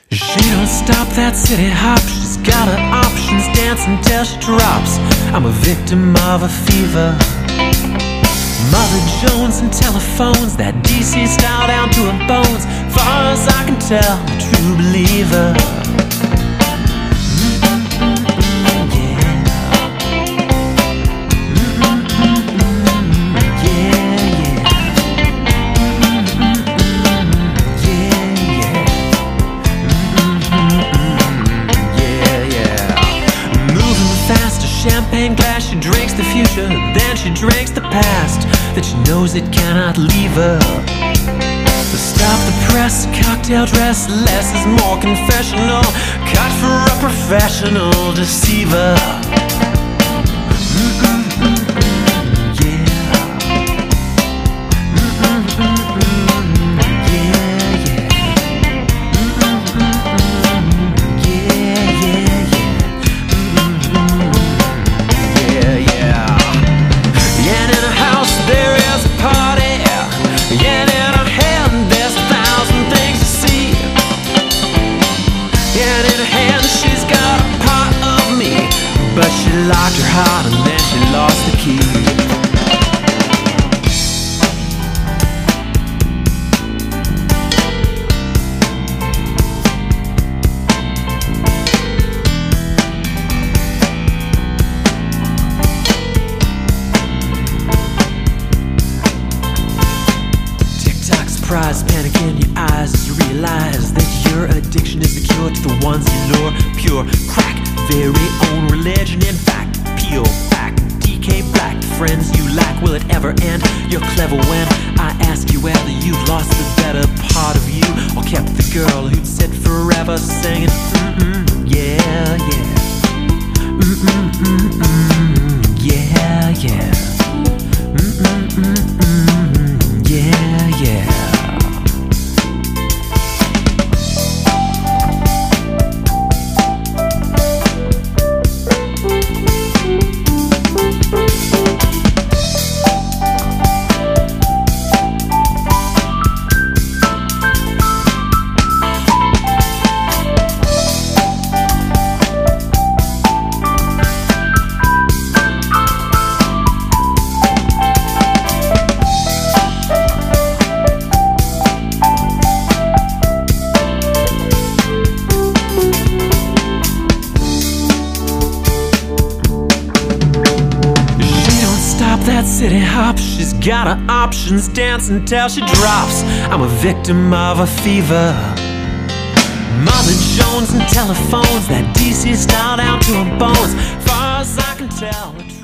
She don't stop that city hop. She's got her options, dancing till she drops. I'm a victim of a fever. Mother Jones and telephones, that DC style down to her bones. Far as I can tell, a true believer. Champagne glass, she drinks the future, then she drinks the past that she knows it cannot leave her. So stop the press, cocktail dress, less is more confessional. Cut for a professional deceiver. But she locked her heart and then she lost the key. Tick-tock, surprise, panic in your eyes as you realize that your addiction is the cure to the ones you lure. Pure crack, very own religion, in fact, peel back, DK black. The friends you lack, will it ever end? You're clever when I ask you whether you've lost the better part of you, or kept the girl who'd sit forever singing yeah, yeah, yeah, yeah, yeah, yeah. That city hop, she's got her options, dancing till she drops. I'm a victim of a fever. Mother Jones and telephones, that DC style down to her bones. Far as I can tell,